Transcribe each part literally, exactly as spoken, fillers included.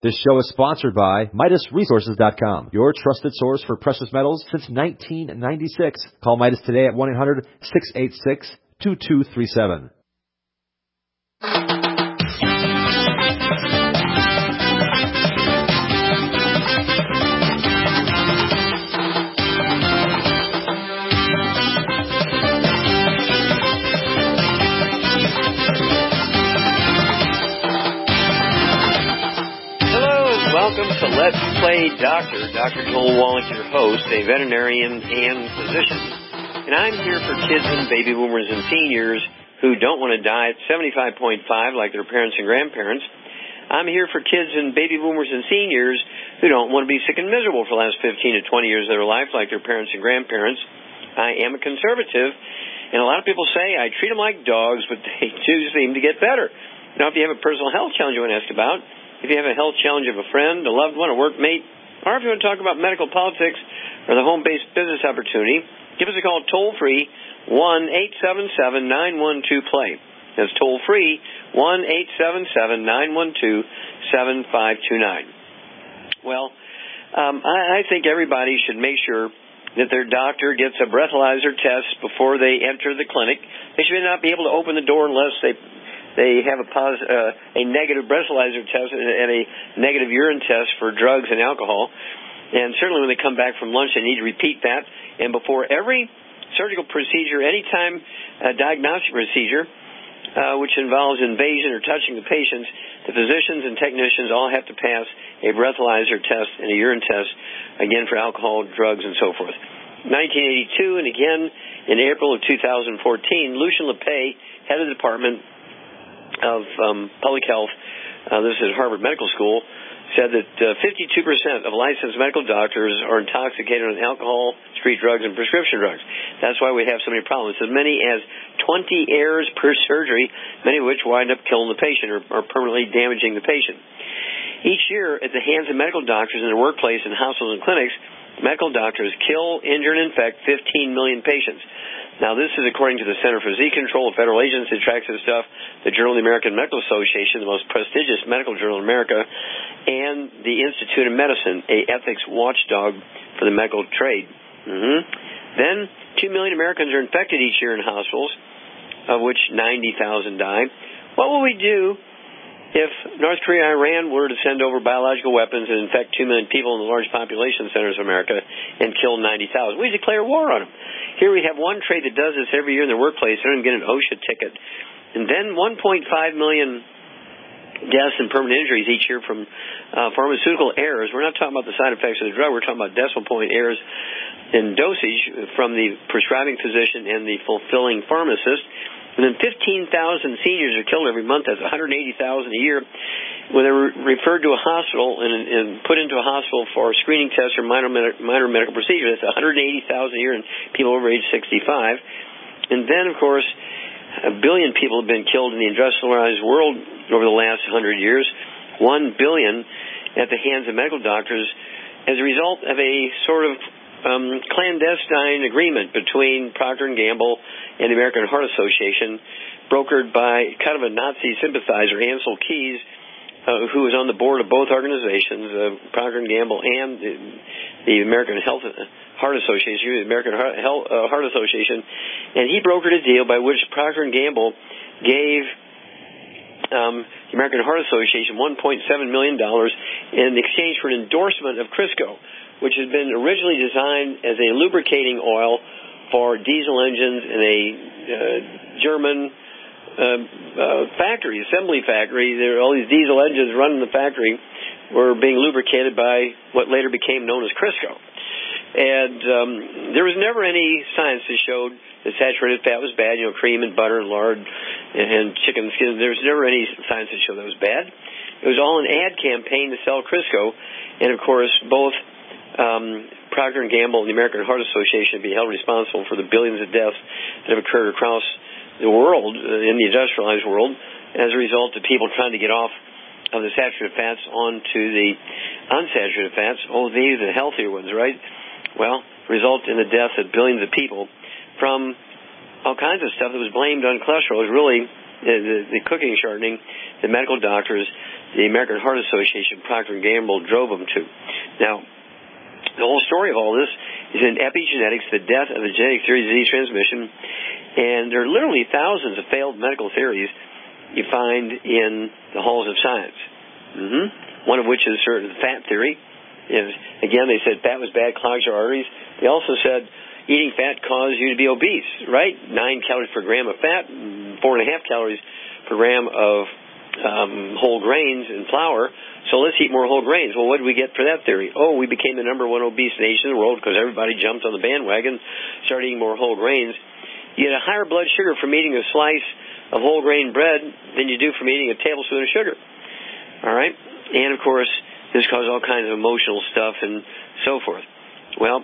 This show is sponsored by Midas Resources dot com, your trusted source for precious metals since nineteen ninety-six. Call Midas today at one eight hundred, six eight six, two two three seven. Welcome to Let's Play Doctor. Doctor Joel Wallach, your host, a veterinarian and physician. And I'm here for kids and baby boomers and seniors who don't want to die at seventy-five point five like their parents and grandparents. I'm here for kids and baby boomers and seniors who don't want to be sick and miserable for the last fifteen to twenty years of their life like their parents and grandparents. I am a conservative, and a lot of people say I treat them like dogs, but they do seem to get better. Now, if you have a personal health challenge you want to ask about, if you have a health challenge of a friend, a loved one, a workmate, or if you want to talk about medical politics or the home-based business opportunity, give us a call toll-free, one eight seven seven, nine one two, play. That's toll-free, one eight seven seven, nine one two, seven five two nine. Well, um, I, I think everybody should make sure that their doctor gets a breathalyzer test before they enter the clinic. They should not be able to open the door unless they They have a, pos- uh, a negative breathalyzer test and a negative urine test for drugs and alcohol. And certainly when they come back from lunch, they need to repeat that. And before every surgical procedure, anytime a diagnostic procedure, uh, which involves invasion or touching the patients, the physicians and technicians all have to pass a breathalyzer test and a urine test, again, for alcohol, drugs, and so forth. nineteen eighty-two, and again in April of two thousand fourteen, Lucien Lepay, head of the department of um, public health, uh, this is at Harvard Medical School, said that uh, fifty-two percent of licensed medical doctors are intoxicated on alcohol, street drugs, and prescription drugs. That's why we have so many problems. As many as twenty errors per surgery, many of which wind up killing the patient or, or permanently damaging the patient. Each year, at the hands of medical doctors in their workplace and hospitals and clinics, medical doctors kill, injure, and infect fifteen million patients. Now, this is according to the Center for Disease Control, a federal agency that tracks this stuff, the Journal of the American Medical Association, the most prestigious medical journal in America, and the Institute of Medicine, a ethics watchdog for the medical trade. Mm-hmm. Then, two million Americans are infected each year in hospitals, of which ninety thousand die. What will we do if North Korea and Iran were to send over biological weapons and infect two million people in the large population centers of America and kill ninety thousand? We declare war on them. Here we have one trade that does this every year in their workplace. They're going to get an OSHA ticket. And then one point five million deaths and permanent injuries each year from uh, pharmaceutical errors. We're not talking about the side effects of the drug. We're talking about decimal point errors in dosage from the prescribing physician and the fulfilling pharmacist. And then fifteen thousand seniors are killed every month. That's one hundred eighty thousand a year. When they're re- referred to a hospital and, and put into a hospital for screening tests or minor, med- minor medical procedure, that's one hundred eighty thousand a year in people over age sixty-five. And then, of course, a billion people have been killed in the industrialized world over the last one hundred years. One billion at the hands of medical doctors as a result of a sort of Um, clandestine agreement between Procter and Gamble and the American Heart Association, brokered by kind of a Nazi sympathizer, Ansel Keys, uh, who was on the board of both organizations, uh, Procter and Gamble and the, the American Health Heart Association, the American Heart, Health, uh, Heart Association, and he brokered a deal by which Procter and Gamble gave um, the American Heart Association one point seven million dollars in exchange for an endorsement of Crisco, which had been originally designed as a lubricating oil for diesel engines in a uh, German uh, uh, factory, assembly factory. There were all these diesel engines running the factory were being lubricated by what later became known as Crisco. And um, there was never any science that showed that saturated fat was bad, you know, cream and butter and lard and chicken skin. There was never any science that showed that was bad. It was all an ad campaign to sell Crisco. And, of course, both Um, Procter and Gamble and the American Heart Association be held responsible for the billions of deaths that have occurred across the world, uh, in the industrialized world, as a result of people trying to get off of the saturated fats onto the unsaturated fats. Oh, these are the healthier ones, right? Well, result in the death of billions of people from all kinds of stuff that was blamed on cholesterol. It was really the, the, the cooking shortening, the medical doctors, the American Heart Association, Procter and Gamble, drove them to. Now, the whole story of all this is in Epigenetics, the death of the genetic theory of disease transmission, and there are literally thousands of failed medical theories you find in the halls of science. Mm-hmm. One of which is sort of the fat theory. Is, again, they said fat was bad, clogs your arteries. They also said eating fat caused you to be obese, right? Nine calories per gram of fat, four and a half calories per gram of um, whole grains and flour. So let's eat more whole grains. Well, what did we get for that theory? Oh, we became the number one obese nation in the world because everybody jumped on the bandwagon, started eating more whole grains. You get a higher blood sugar from eating a slice of whole grain bread than you do from eating a tablespoon of sugar. All right? And, of course, this caused all kinds of emotional stuff and so forth. Well,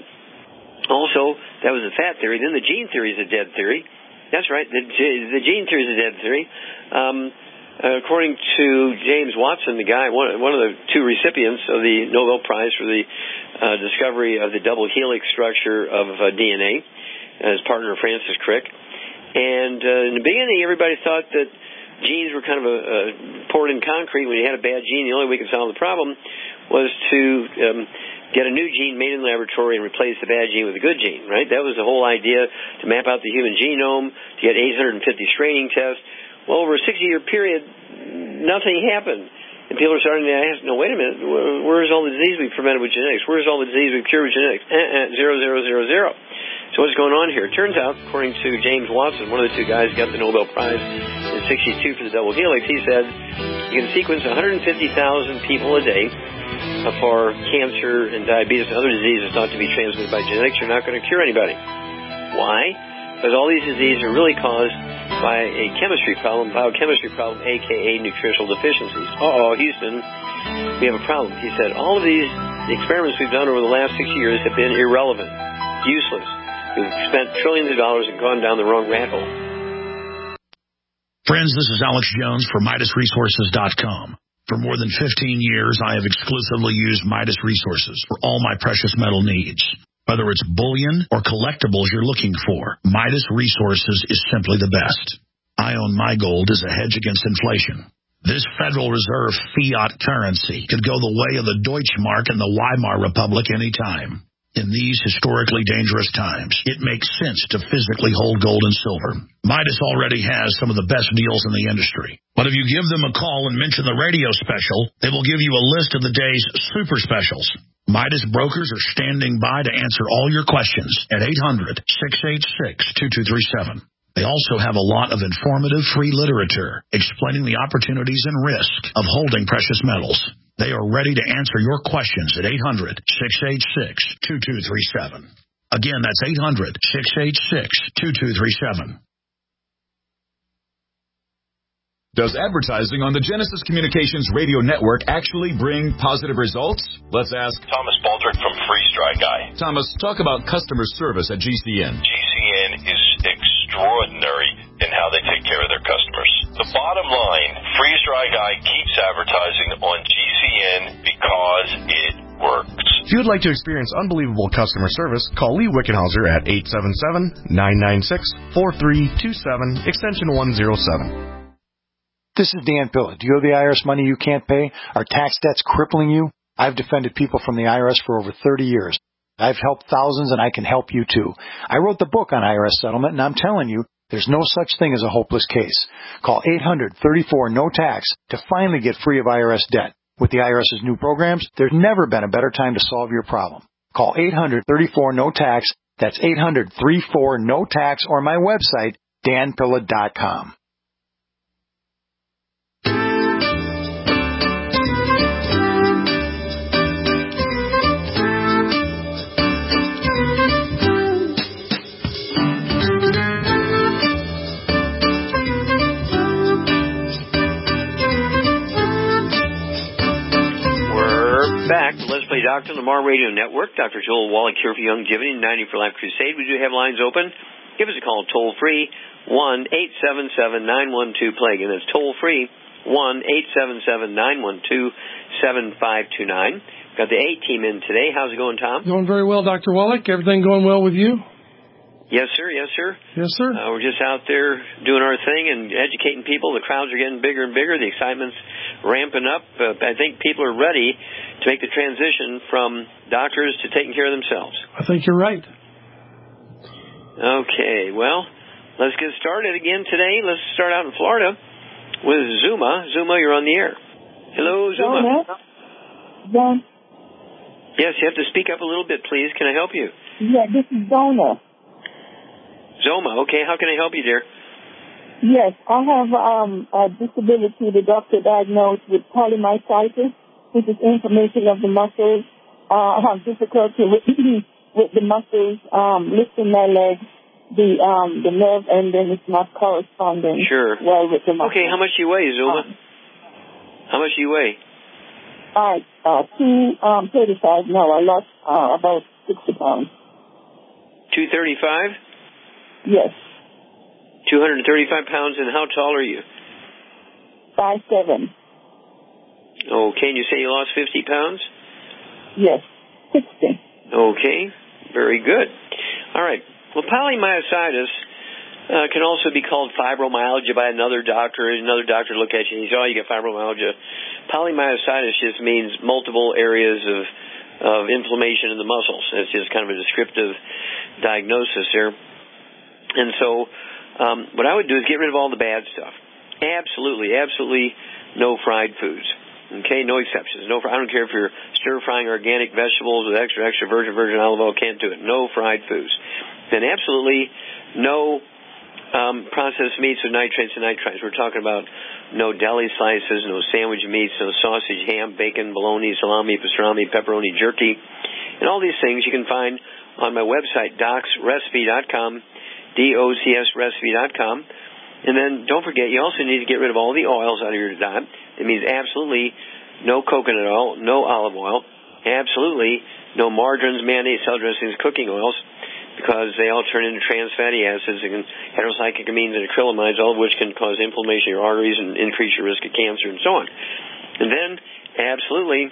also, that was the fat theory. Then the gene theory is a dead theory. That's right. The, the gene theory is a dead theory. Um, according to James Watson, the guy, one, one of the two recipients of the Nobel Prize for the uh, discovery of the double helix structure of uh, D N A, his partner Francis Crick. And uh, in the beginning, everybody thought that genes were kind of a, a poured in concrete. When you had a bad gene, the only way we could solve the problem was to um, get a new gene made in the laboratory and replace the bad gene with a good gene, right? That was the whole idea, to map out the human genome, to get eight hundred fifty screening tests. Well, over a sixty-year period, nothing happened. And people are starting to ask, no, wait a minute, where's all the disease we've prevented with genetics? Where's all the disease we've cured with genetics? Uh-uh, zero, zero, zero, zero. So what's going on here? It turns out, according to James Watson, one of the two guys who got the Nobel Prize in sixty-two for the double helix, he said you can sequence one hundred fifty thousand people a day for cancer and diabetes and other diseases thought to be transmitted by genetics. You're not going to cure anybody. Why? Because all these diseases are really caused by a chemistry problem, biochemistry problem, a k a nutritional deficiencies. Uh-oh, Houston, we have a problem. He said, all of these experiments we've done over the last six years have been irrelevant, useless. We've spent trillions of dollars and gone down the wrong rat hole. Friends, this is Alex Jones for Midas Resources dot com. For more than fifteen years, I have exclusively used Midas Resources for all my precious metal needs. Whether it's bullion or collectibles you're looking for, Midas Resources is simply the best. I own my gold as a hedge against inflation. This Federal Reserve fiat currency could go the way of the Deutschmark and the Weimar Republic anytime. In these historically dangerous times, it makes sense to physically hold gold and silver. Midas already has some of the best deals in the industry. But if you give them a call and mention the radio special, they will give you a list of the day's super specials. Midas brokers are standing by to answer all your questions at eight hundred, six eight six, two two three seven. They also have a lot of informative free literature explaining the opportunities and risks of holding precious metals. They are ready to answer your questions at eight hundred, six eight six, two two three seven. Again, that's eight hundred, six eight six, two two three seven. Does advertising on the Genesis Communications radio network actually bring positive results? Let's ask Thomas Baldrick from Freeze Dry Guy. Thomas, talk about customer service at G C N. G C N is extraordinary in how they take care of their customers. The bottom line, Freeze Dry Guy keeps advertising on G C N because it works. If you would like to experience unbelievable customer service, call Lee Wickenhauser at eight seven seven, nine nine six, four three two seven, extension one oh seven. This is Dan Pilla. Do you owe the I R S money you can't pay? Are tax debts crippling you? I've defended people from the I R S for over thirty years. I've helped thousands, and I can help you too. I wrote the book on I R S settlement, and I'm telling you, there's no such thing as a hopeless case. Call eight hundred, thirty-four, no tax to finally get free of I R S debt. With the IRS's new programs, there's never been a better time to solve your problem. Call eight hundred, thirty-four, no tax. That's eight hundred, thirty-four, no tax, or my website, dan pilla dot com. Back to Let's Play Doctor on the Mar Radio Network. Doctor Joel Wallach here for Youngevity, ninety for Life Crusade. We do have lines open. Give us a call toll free, one eight seven seven, nine one two, plague. And that's toll free, one eight seven seven, nine one two, seven five two nine. Got the A team in today. How's it going, Tom? Going very well, Doctor Wallach. Everything going well with you? Yes, sir. Yes, sir. Yes, sir. Uh, we're just out there doing our thing and educating people. The crowds are getting bigger and bigger. The excitement's ramping up. Uh, I think people are ready to make the transition from doctors to taking care of themselves. I think you're right. Okay. Well, let's get started again today. Let's start out in Florida with Zuma. Zuma, you're on the air. Hello, Zuma. Donna? Yes, you have to speak up a little bit, please. Can I help you? Yeah, this is Donna. Zoma, okay. How can I help you, dear? Yes, I have um, a disability. The doctor diagnosed with polymyositis, which is inflammation of the muscles. Uh, I have difficulty with, with the muscles, um, lifting my legs, the um, the nerve ending is not corresponding sure. well with the muscles. Okay, how much do you weigh, Zuma? Um, how much do you weigh? I, uh, two, um, thirty-five. No, I lost uh, about sixty pounds. two thirty-five? Yes. two hundred thirty-five pounds, and how tall are you? five seven. Okay, and you say you lost fifty pounds? Yes, sixty. Okay, very good. All right. Well, polymyositis uh, can also be called fibromyalgia by another doctor. Another doctor look at you and he says, oh, you get fibromyalgia. Polymyositis just means multiple areas of, of inflammation in the muscles. It's just kind of a descriptive diagnosis there. And so um, what I would do is get rid of all the bad stuff. Absolutely, absolutely no fried foods. Okay, no exceptions. No, I don't care if you're stir-frying organic vegetables with extra, extra virgin, virgin olive oil, can't do it. No fried foods. And absolutely no um, processed meats with nitrates and nitrites. We're talking about no deli slices, no sandwich meats, no sausage, ham, bacon, bologna, salami, pastrami, pepperoni, jerky. And all these things you can find on my website, docs recipe dot com, D O C S recipe dot com. And then don't forget, you also need to get rid of all the oils out of your diet. It means absolutely no coconut oil, no olive oil, absolutely no margarines, mayonnaise, salad dressings, cooking oils, because they all turn into trans fatty acids and heterocyclamines and acrylamides, all of which can cause inflammation of your arteries and increase your risk of cancer and so on. And then absolutely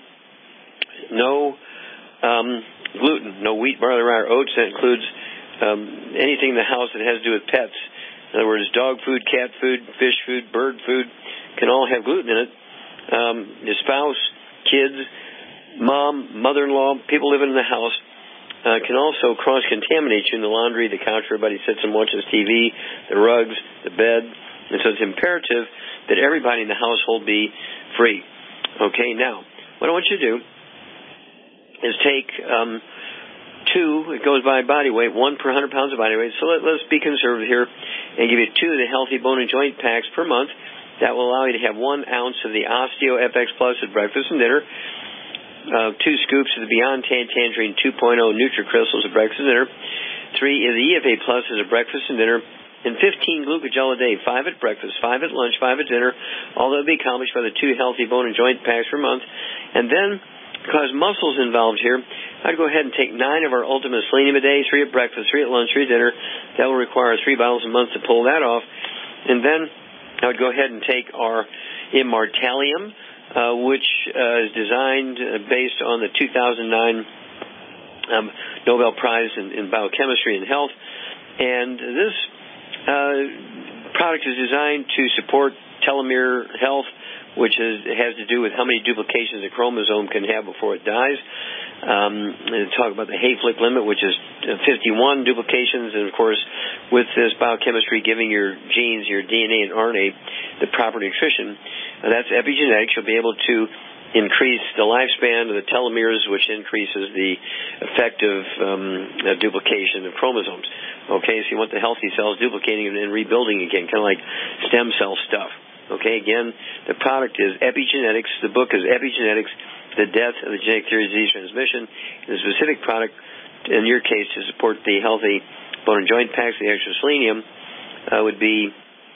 no um, gluten, no wheat, barley, rye, or oats. That includes um, anything in the house that has to do with pets. In other words, dog food, cat food, fish food, bird food can all have gluten in it. Um, your spouse, kids, mom, mother-in-law, people living in the house uh, can also cross-contaminate you in the laundry, the couch where everybody sits and watches T V, the rugs, the bed. And so it's imperative that everybody in the household be free. Okay, now, what I want you to do is take um, two, it goes by body weight, one per one hundred pounds of body weight. So let, let's be conservative here and give you two of the Healthy Bone and Joint Packs per month. That will allow you to have one ounce of the Osteo F X Plus at breakfast and dinner, uh, two scoops of the Beyond Tan Tangerine two point oh Nutri-Crystals at breakfast and dinner, three of the E F A Plus at breakfast and dinner, and fifteen Glucogel a day, five at breakfast, five at lunch, five at dinner. All that will be accomplished by the two Healthy Bone and Joint Packs per month. And then, because muscle's involved here, I'd go ahead and take nine of our Ultimate Selenium a day, three at breakfast, three at lunch, three at dinner. That will require three bottles a month to pull that off. And then I would go ahead and take our Immortalium, uh, which uh, is designed uh, based on the two thousand nine um, Nobel Prize in, in Biochemistry and Health. And this uh, product is designed to support telomere health, which is, has to do with how many duplications a chromosome can have before it dies. Um, and talk about the Hayflick limit, which is fifty-one duplications, and of course, with this biochemistry giving your genes, your D N A and R N A, the proper nutrition, uh, that's epigenetics. You'll be able to increase the lifespan of the telomeres, which increases the effective um, uh, duplication of chromosomes. Okay, so you want the healthy cells duplicating and, and rebuilding again, kind of like stem cell stuff. Okay, again, the product is epigenetics. The book is Epigenetics, The Death of the Genetic Theory of Disease Transmission. The specific product, in your case, to support the Healthy Bone and Joint Packs, the extra selenium, uh, would be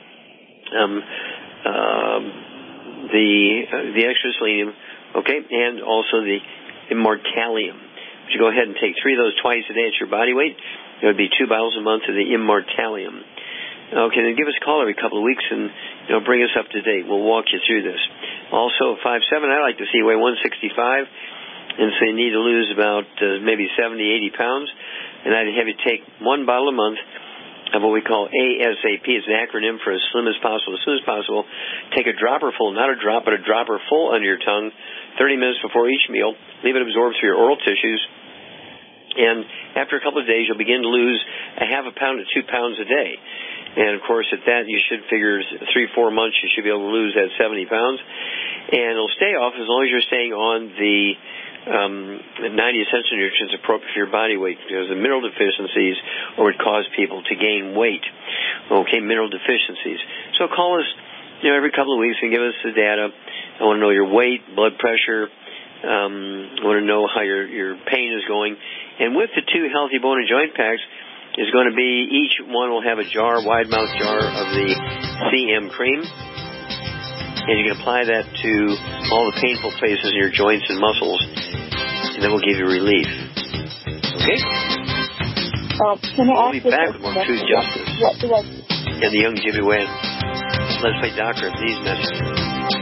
um, uh, the uh, the extra selenium, okay, and also the Immortalium. If you go ahead and take three of those twice a day at your body weight, it would be two bottles a month of the Immortalium. Okay, then give us a call every couple of weeks and, you know, bring us up to date. We'll walk you through this. Also, five seven, I like to see you weigh one sixty-five, and so you need to lose about uh, maybe seventy, eighty pounds. and I'd have you take one bottle a month of what we call A S A P. It's an acronym for as slim as possible. As soon as possible, take a dropper full, not a drop, but a dropper full under your tongue, thirty minutes before each meal. Leave it absorb through your oral tissues. And after a couple of days, you'll begin to lose a half a pound to two pounds a day. And, of course, at that, you should figure three, four months, you should be able to lose that seventy pounds. And it'll stay off as long as you're staying on the um, ninety essential nutrients appropriate for your body weight, because the mineral deficiencies would cause people to gain weight. Okay, mineral deficiencies. So call us, you know, every couple of weeks and give us the data. I want to know your weight, blood pressure. Um, I want to know how your, your pain is going. And with the two Healthy Bone and Joint Packs is going to be, each one will have a jar, wide mouth jar of the C M cream. And you can apply that to all the painful places in your joints and muscles, and that will give you relief. Okay? Uh, can I we'll ask be back with more Truth Justice what do I... and the young Jimmy Wayne. Let's Play Doctor of these messages.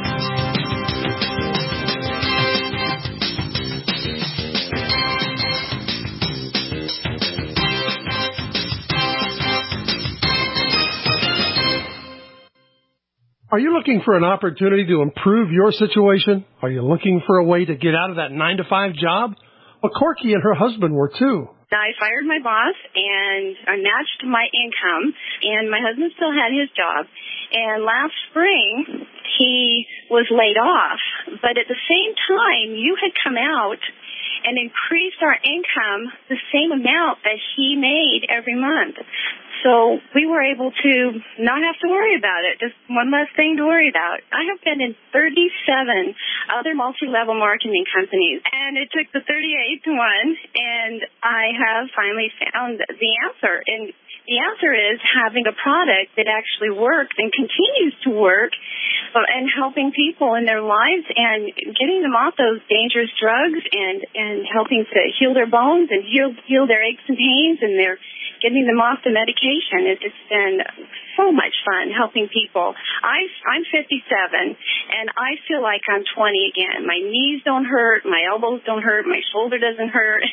Are you looking for an opportunity to improve your situation? Are you looking for a way to get out of that nine to five job? Well, Corky and her husband were too. I fired my boss, and I matched my income, and my husband still had his job. And last spring, he was laid off. But at the same time, you had come out and increased our income the same amount that he made every month. So we were able to not have to worry about it, just one less thing to worry about. I have been in thirty-seven other multi-level marketing companies, and it took the thirty-eighth one, and I have finally found the answer. And the answer is having a product that actually works and continues to work, and helping people in their lives and getting them off those dangerous drugs, and, and helping to heal their bones and heal, heal their aches and pains, and their getting them off the medication. It's been so much fun helping people. I, I'm fifty-seven, and I feel like I'm twenty again. My knees don't hurt. My elbows don't hurt. My shoulder doesn't hurt.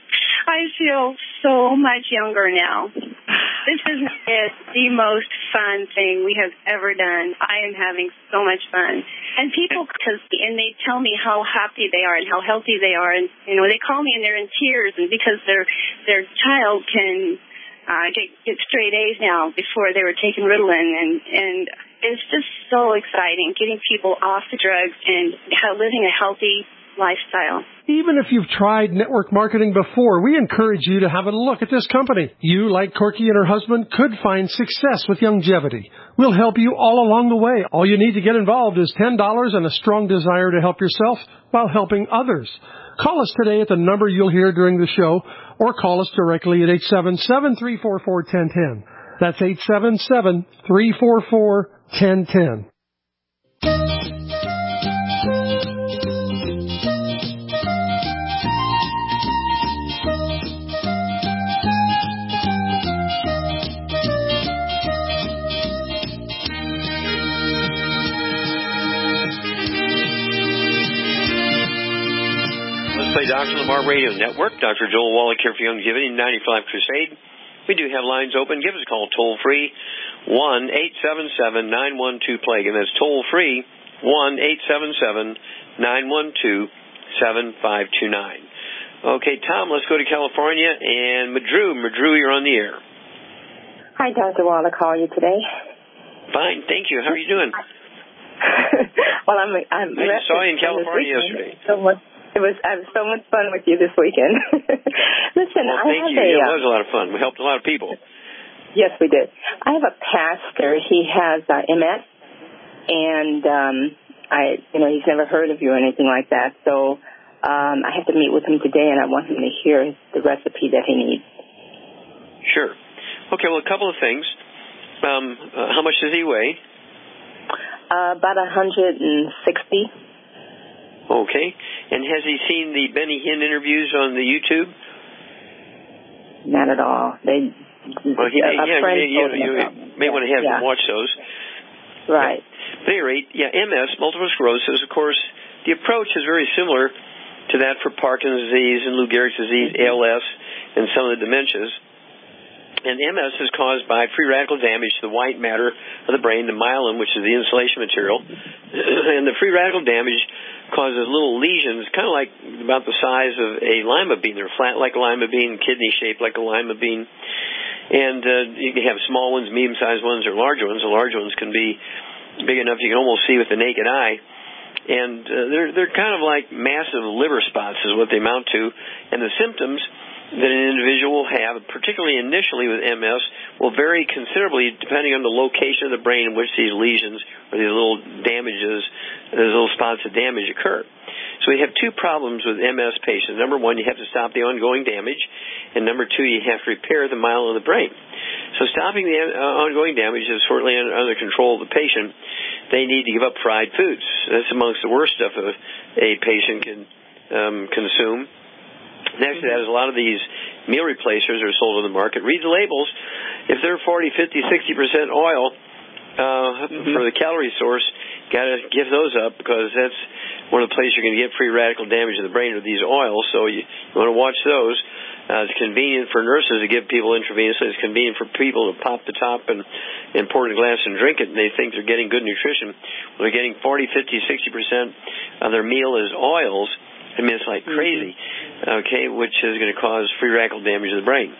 I feel so much younger now. This is is the most fun thing we have ever done. I am having so much fun. And people, cause, and they tell me how happy they are and how healthy they are. And, you know, they call me and they're in tears, and because their their child can uh, get, get straight A's now before they were taking Ritalin. And, and it's just so exciting getting people off the drugs and how, living a healthy lifestyle. Even if you've tried network marketing before, we encourage you to have a look at this company. You, like Corky and her husband, could find success with Youngevity. We'll help you all along the way. All you need to get involved is ten dollars and a strong desire to help yourself while helping others. Call us today at the number you'll hear during the show, or call us directly at eight seven seven, three four four, one zero one zero. That's eight seven seven, three four four, one zero one zero. Doctor Lamar Radio Network. Doctor Joel Wallach here for Youngevity, ninety-five Crusade. We do have lines open. Give us a call toll free, one eight seven seven, nine one two, plague. And that's toll free, one eight seven seven, nine one two, seven five two nine. Okay, Tom, let's go to California. And Madru, Madru, you're on the air. Hi, Doctor Wallach. How are you today? Fine, thank you. How are you doing? Well, I'm. I'm I just saw you in California yesterday. So much. It was I had so much fun with you this weekend. Listen, well, I thank have you. a, Yeah, it was a lot of fun. We helped a lot of people. Yes, we did. I have a pastor. He has uh, M S, and um, I, you know, he's never heard of you or anything like that. So um, I have to meet with him today, and I want him to hear the recipe that he needs. Sure. Okay. Well, a couple of things. Um, uh, how much does he weigh? Uh, about one hundred sixty. Okay. And has he seen the Benny Hinn interviews on the YouTube? Not at all. They, well, he may, a yeah, friend you, you, you may yeah, want to have yeah. him watch those. Right. Yeah. But at any rate, yeah, M S, multiple sclerosis, of course, the approach is very similar to that for Parkinson's disease and Lou Gehrig's disease, A L S, and some of the dementias. And M S is caused by free radical damage to the white matter of the brain, the myelin, which is the insulation material. And the free radical damage causes little lesions, kind of like about the size of a lima bean. They're flat like a lima bean, kidney-shaped like a lima bean. And uh, you can have small ones, medium-sized ones, or larger ones. The large ones can be big enough you can almost see with the naked eye. And uh, they're they're kind of like massive liver spots is what they amount to. And the symptoms that an individual will have, particularly initially with M S, will vary considerably depending on the location of the brain in which these lesions or these little damages, these little spots of damage occur. So we have two problems with M S patients. Number one, you have to stop the ongoing damage, and number two, you have to repair the myelin of the brain. So stopping the uh, ongoing damage is certainly under, under control of the patient. They need to give up fried foods. That's amongst the worst stuff a, a patient can um, consume. Next to that is a lot of these meal replacers are sold on the market. Read the labels. If they're forty, fifty, sixty percent oil uh, mm-hmm. for the calorie source, got to give those up because that's one of the places you're going to get free radical damage in the brain are these oils. So you, you want to watch those. Uh, it's convenient for nurses to give people intravenously. It's convenient for people to pop the top and, and pour in a glass and drink it, and they think they're getting good nutrition. When they're getting forty, fifty, sixty percent of their meal is oils, I mean, it's like crazy, okay, which is going to cause free radical damage to the brain.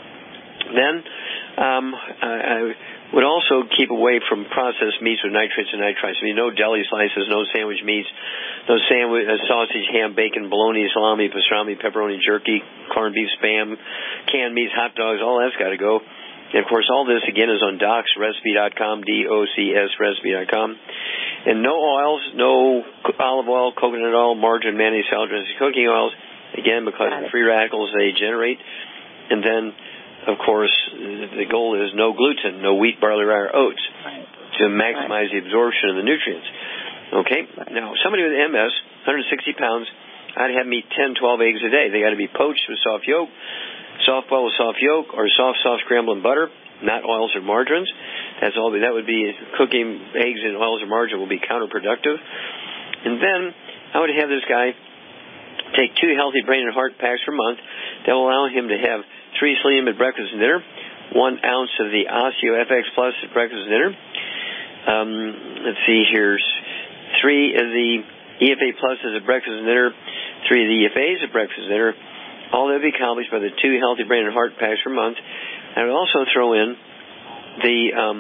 Then um, I would also keep away from processed meats with nitrates and nitrites. I mean, no deli slices, no sandwich meats, no sandwich, uh, sausage, ham, bacon, bologna, salami, pastrami, pepperoni, jerky, corned beef, Spam, canned meats, hot dogs, all that's got to go. And, of course, all this, again, is on docs recipe dot com, D O C S recipe dot com. And no oils, no olive oil, coconut oil, margarine, mayonnaise, salad dressing, cooking oils, again, because of the free radicals they generate. And then, of course, the goal is no gluten, no wheat, barley, rye, or oats right. to maximize right. the absorption of the nutrients. Okay? Right. Now, somebody with M S, one hundred sixty pounds, I'd have them eat ten, twelve eggs a day. They got to be poached with soft yolk, soft boiled with soft yolk, or soft, soft scrambled in butter, not oils or margarines. That's all. That would be cooking eggs in oils or margarine will be counterproductive. And then I would have this guy take two healthy brain and heart packs per month. That will allow him to have three selenium at breakfast and dinner, one ounce of the Osteo F X Plus at breakfast and dinner. Um, let's see here, three of the E F A Pluses at breakfast and dinner, three of the E F As at breakfast and dinner. All that would be accomplished by the two healthy brain and heart packs per month. I would also throw in the um,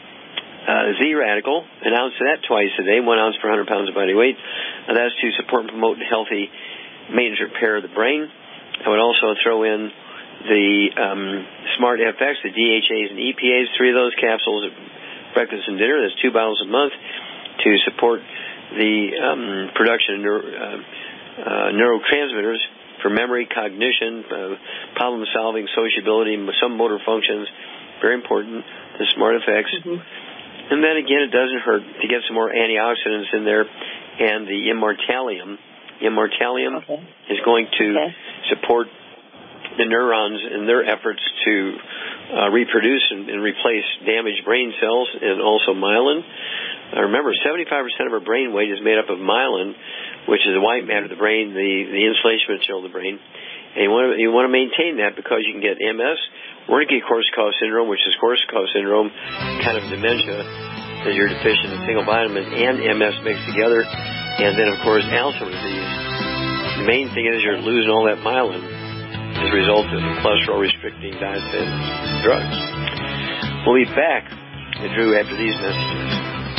uh, Z-Radical, an ounce of that twice a day, one ounce per one hundred pounds of body weight. Uh, that's to support and promote healthy maintenance repair of the brain. I would also throw in the um, Smart F X, the D H As and E P As, three of those capsules at breakfast and dinner. That's two bottles a month to support the um, production of neuro, uh, uh, neurotransmitters for memory, cognition, uh, problem-solving, sociability, some motor functions. Very important, the Smart F X. Mm-hmm. And then, again, it doesn't hurt to get some more antioxidants in there. And the Immortalium, Immortalium okay. is going to okay. support the neurons in their efforts to uh, reproduce and, and replace damaged brain cells and also myelin. Uh, remember, seventy-five percent of our brain weight is made up of myelin, which is the white matter of the brain, the, the insulation material of the brain. And you want to you want to maintain that because you can get M S, Wernicke-Korsakoff syndrome, which is Korsakoff syndrome, kind of dementia, as you're deficient in single vitamin and M S mixed together. And then, of course, Alzheimer's disease. The main thing is you're losing all that myelin as a result of cholesterol-restricting diet and drugs. We'll be back, Drew, after these messages.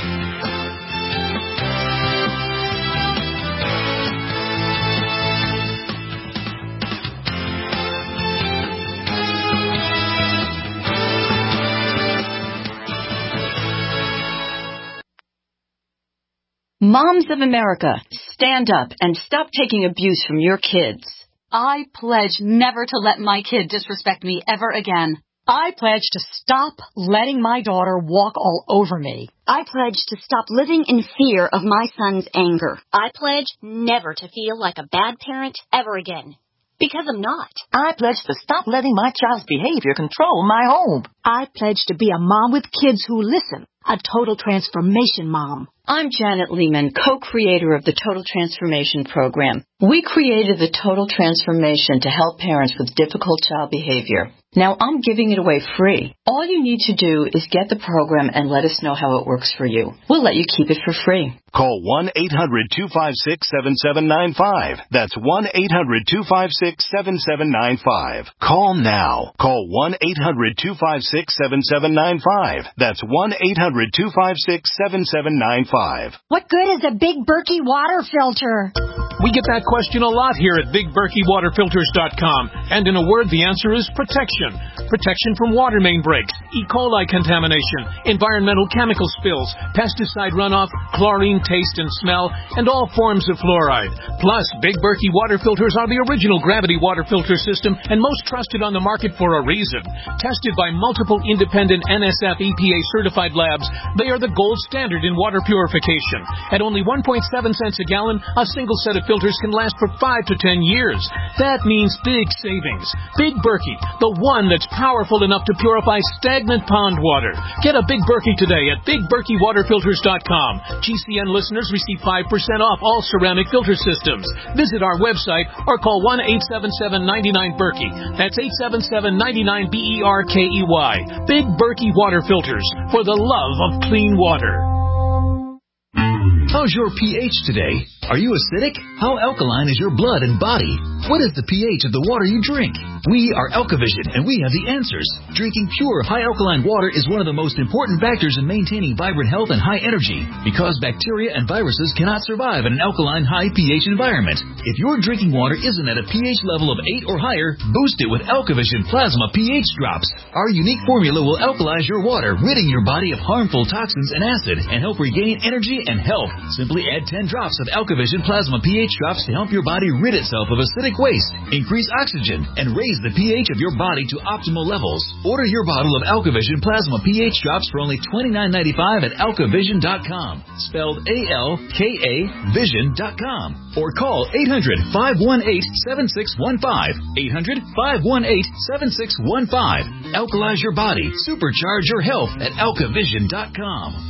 Moms of America, stand up and stop taking abuse from your kids. I pledge never to let my kid disrespect me ever again. I pledge to stop letting my daughter walk all over me. I pledge to stop living in fear of my son's anger. I pledge never to feel like a bad parent ever again. Because I'm not. I pledge to stop letting my child's behavior control my home. I pledge to be a mom with kids who listen, a total transformation mom. I'm Janet Lehman, co-creator of the Total Transformation Program. We created the Total Transformation to help parents with difficult child behavior. Now I'm giving it away free. All you need to do is get the program and let us know how it works for you. We'll let you keep it for free. Call one eight hundred two five six seven seven nine five. That's one eight hundred two five six seven seven nine five. Call now. Call one eight hundred two five six seven seven nine five. That's one eight hundred two five six seven seven nine five. What good is a Big Berkey water filter? We get that question a lot here at Big Berkey Water Filters dot com. And in a word, the answer is protection. Protection from water main breaks, E. coli contamination, environmental chemical spills, pesticide runoff, chlorine taste and smell, and all forms of fluoride. Plus, Big Berkey water filters are the original gravity water filter system and most trusted on the market for a reason. Tested by multiple independent N S F E P A certified labs, they are the gold standard in water purification. At only one point seven cents a gallon, a single set of filters can last for five to ten years. That means big savings. Big Berkey, the one that's powerful enough to purify stagnant pond water. Get a Big Berkey today at Big Berkey Water Filters dot com. G C N listeners receive five percent off all ceramic filter systems. Visit our website or call one eight seven seven nine nine Berkey. That's eight seven seven nine nine B E R K E Y. Big Berkey Water Filters, for the love of clean water. How's your pH today? Are you acidic? How alkaline is your blood and body? What is the pH of the water you drink? We are Alkavision, and we have the answers. Drinking pure, high alkaline water is one of the most important factors in maintaining vibrant health and high energy, because bacteria and viruses cannot survive in an alkaline, high pH environment. If your drinking water isn't at a pH level of eight or higher, boost it with Alkavision Plasma pH Drops. Our unique formula will alkalize your water, ridding your body of harmful toxins and acid, and help regain energy and health. Simply add ten drops of Alkavision Plasma pH Drops to help your body rid itself of acidic waste, increase oxygen, and raise the pH of your body to optimal levels. Order your bottle of Alkavision Plasma pH Drops for only twenty-nine ninety-five at Alkavision dot com, spelled A L K A Vision dot com, or call eight hundred five one eight seven six one five, eight hundred five one eight seven six one five. Alkalize your body, supercharge your health at Alkavision dot com.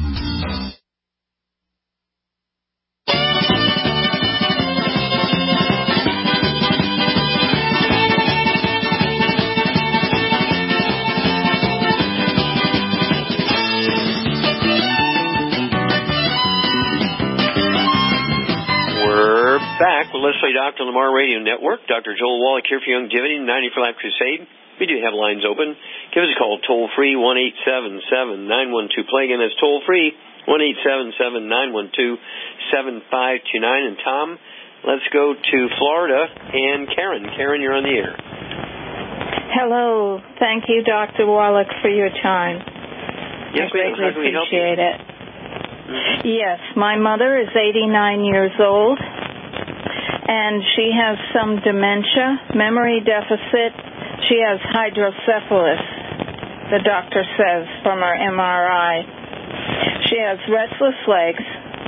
Back with Leslie Doctor Lamar Radio Network. Doctor Joel Wallach here for Youngevity, ninety for Life Crusade. We do have lines open. Give us a call toll free, one eight seven seven nine one two play. Again, that's toll free, one eight seven seven nine one two seven five two nine. And Tom, let's go to Florida and Karen. Karen, you're on the air. Hello. Thank you, Doctor Wallach, for your time. Yes, I greatly ma'am. How can we help you? appreciate it. Yes, my mother is eighty-nine years old, and she has some dementia, memory deficit. She has hydrocephalus, the doctor says, from her M R I. She has restless legs.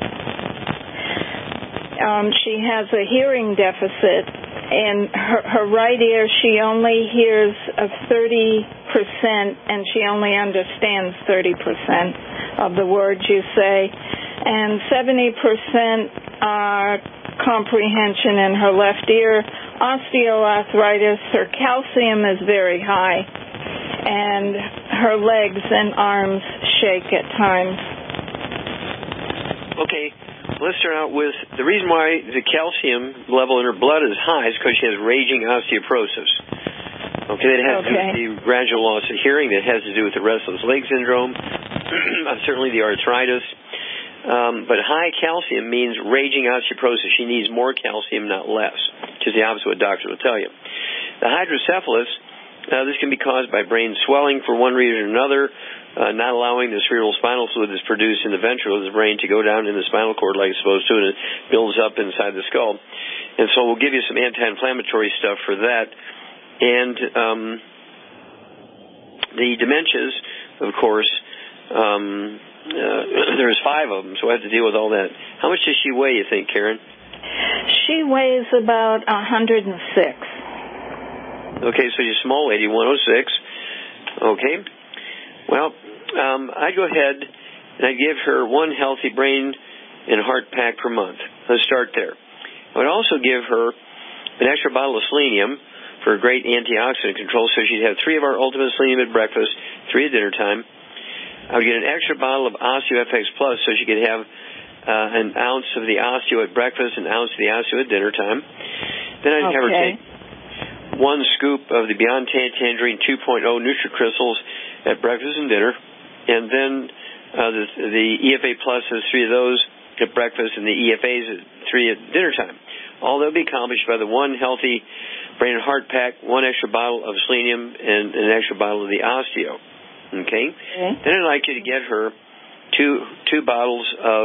Um, she has a hearing deficit. In her, her right ear, she only hears of thirty percent, and she only understands thirty percent of the words you say, and seventy percent are comprehension in her left ear, osteoarthritis, her calcium is very high, and her legs and arms shake at times. Okay, let's start out with the reason why the calcium level in her blood is high is because she has raging osteoporosis. Okay, that has okay. to do with the gradual loss of hearing, that has to do with the restless leg syndrome, certainly the arthritis. Um, but high calcium means raging osteoporosis. She needs more calcium, not less, which is the opposite of what doctors will tell you. The hydrocephalus, uh, this can be caused by brain swelling for one reason or another, uh, not allowing the cerebral spinal fluid that's produced in the ventricle of the brain to go down in the spinal cord like it's supposed to, and it builds up inside the skull. And so we'll give you some anti-inflammatory stuff for that. And um, the dementias, of course, um, uh, there's five of them, so I have to deal with all that. How much does she weigh, you think, Karen? She weighs about one hundred six. Okay, so she's a small lady, one oh six. Okay. Well, um, I'd go ahead and I'd give her one healthy brain and heart pack per month. Let's start there. I would also give her an extra bottle of selenium for great antioxidant control, so she'd have three of our Ultimate Selenium at breakfast, three at dinner time. I would get an extra bottle of OsteoFX Plus, so she could have uh, an ounce of the Osteo at breakfast, an ounce of the Osteo at dinner time. Then I'd okay. have her take one scoop of the Beyond Tangerine two point oh NutriCrystals at breakfast and dinner, and then uh, the, the E F A Plus is three of those at breakfast, and the E F As at three at dinner time. All that will be accomplished by the one healthy brain and heart pack, one extra bottle of selenium, and an extra bottle of the Osteo. Okay? okay. Then I'd like you to get her two two bottles of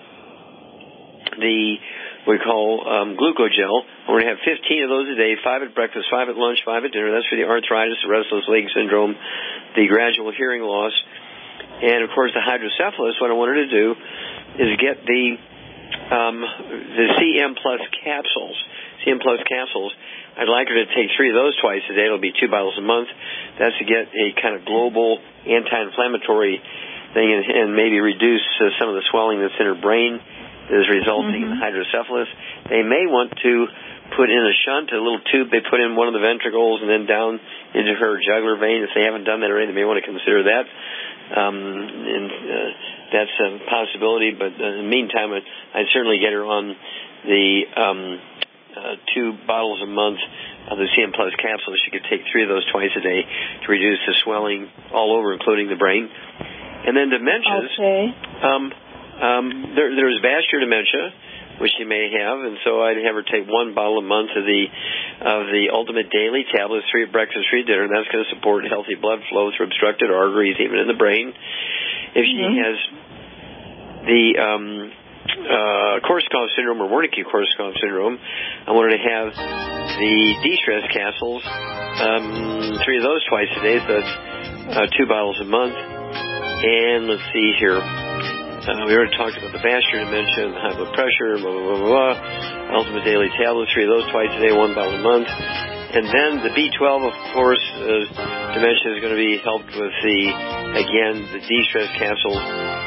the what we call um, glucogel. We're going to have fifteen of those a day, five at breakfast, five at lunch, five at dinner. That's for the arthritis, the restless leg syndrome, the gradual hearing loss, and, of course, the hydrocephalus. What I want her to do is get the um, the C M Plus capsules. C M Plus capsules. I'd like her to take three of those twice a day. It'll be two bottles a month. That's to get a kind of global anti-inflammatory thing and, and maybe reduce uh, some of the swelling that's in her brain that is resulting mm-hmm. in the hydrocephalus. They may want to put in a shunt, a little tube they put in one of the ventricles and then down into her jugular vein. If they haven't done that already, they may want to consider that. Um, and uh, that's a possibility, but uh, in the meantime, I'd, I'd certainly get her on the um, uh, two bottles a month of the C M Plus capsules. She could take three of those twice a day to reduce the swelling all over, including the brain. And then dementias. Okay. Um, um, there, there's vascular dementia, which she may have, and so I'd have her take one bottle a month of the of the Ultimate Daily tablets, three at breakfast, three at dinner, and that's going to support healthy blood flow through obstructed arteries, even in the brain. If she mm-hmm. has the um, uh, Korsakoff syndrome or Wernicke-Korsakoff syndrome, I want her to have the de-stress capsules, um, three of those twice a day, so that's uh, two bottles a month. And let's see here. Uh, we already talked about the vascular dementia, the high blood pressure, blah, blah, blah, blah, blah. Ultimate Daily tablets, three of those twice a day, one bottle a month. And then the B twelve, of course, uh, dementia is going to be helped with the, again, the de-stress capsules.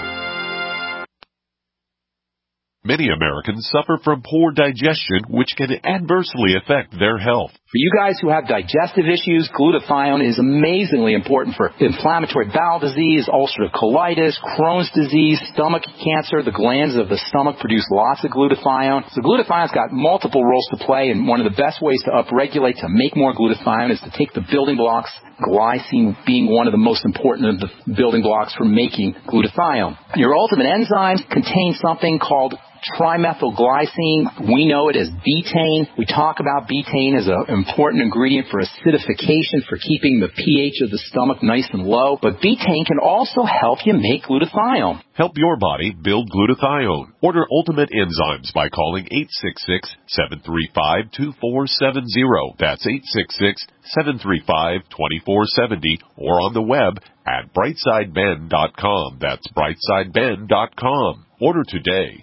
Many Americans suffer from poor digestion, which can adversely affect their health. For you guys who have digestive issues, glutathione is amazingly important for inflammatory bowel disease, ulcerative colitis, Crohn's disease, stomach cancer. The glands of the stomach produce lots of glutathione. So glutathione's got multiple roles to play, and one of the best ways to upregulate, to make more glutathione, is to take the building blocks, glycine being one of the most important of the building blocks for making glutathione. Your ultimate enzymes contain something called trimethylglycine. We know it as betaine. We talk about betaine as an important ingredient for acidification, for keeping the pH of the stomach nice and low. But betaine can also help you make glutathione. Help your body build glutathione. Order Ultimate Enzymes by calling eight six six, seven three five, two four seven zero. That's eight six six, seven three five, two four seven zero, or on the web at brightside ben dot com. That's brightside ben dot com. Order today.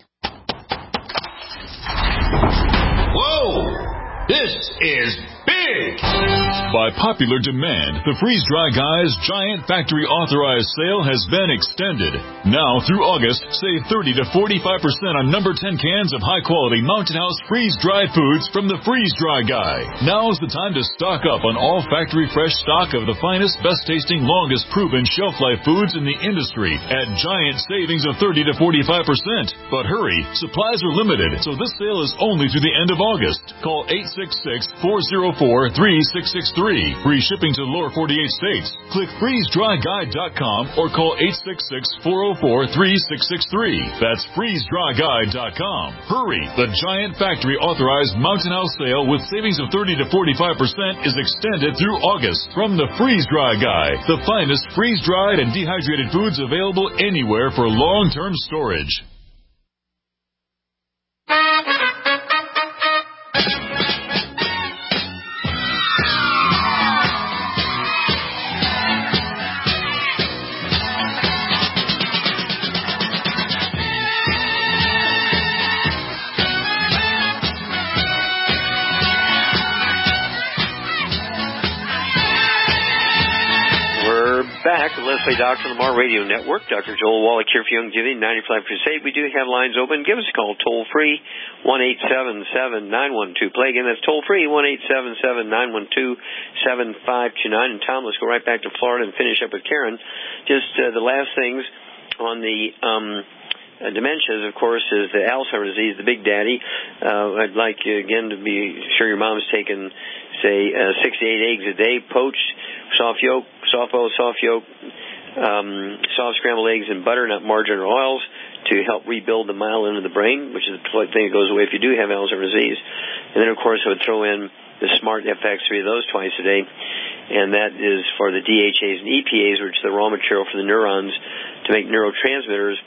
Whoa! This is big! By popular demand, the Freeze Dry Guy's giant factory authorized sale has been extended. Now through August, save thirty to forty-five percent on number ten cans of high quality Mountain House freeze dried foods from the Freeze Dry Guy. Now is the time to stock up on all factory fresh stock of the finest, best tasting, longest proven shelf life foods in the industry at giant savings of thirty to forty-five percent. But hurry, supplies are limited, so this sale is only through the end of August. Call eight six six, four zero four, three six six three. Free shipping to the lower forty-eight states. Click freeze dry guy dot com or call eight six six, four zero four, three six six three. That's freeze dry guy dot com. Hurry! The giant factory authorized Mountain House sale with savings of thirty to forty-five percent is extended through August from the Freeze Dry Guy, the finest freeze-dried and dehydrated foods available anywhere for long-term storage. back to Let's Play Doctor Lamar Radio Network. Doctor Joel Wallach here for Youngevity, ninety-five Crusade. We do have lines open. Give us a call toll-free, one eight seven seven, nine one two, play. Again, that's toll-free, one eight seven seven, nine one two, seven five two nine. And, Tom, let's go right back to Florida and finish up with Karen. Just uh, the last things on the um, uh, dementias, of course, is the Alzheimer's disease, the big daddy. Uh, I'd like you, again, to be sure your mom's taking, say, uh, six to eight eggs a day, poached, soft yolk, soft boiled, soft yolk, um, soft scrambled eggs and butter, not margarine or oils, to help rebuild the myelin in the brain, which is the thing that goes away if you do have Alzheimer's disease. And then, of course, I would throw in the Smart F X, three of those twice a day, and that is for the D H As and E P As, which is the raw material for the neurons to make neurotransmitters